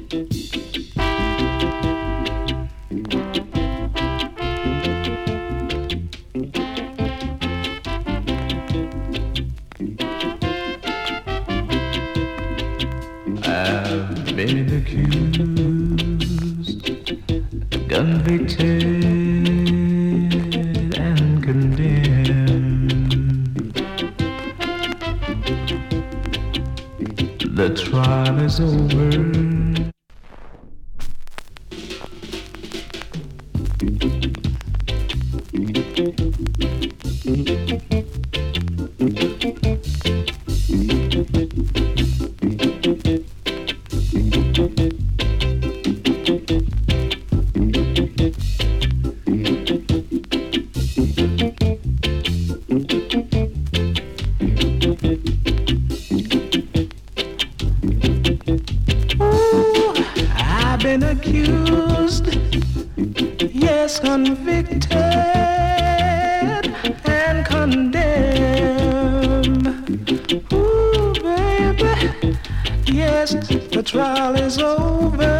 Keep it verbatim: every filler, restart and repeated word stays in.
I've been accused, convicted, and condemned. The trial is over. Been accused, yes, convicted and condemned. Ooh, baby, yes, the trial is over.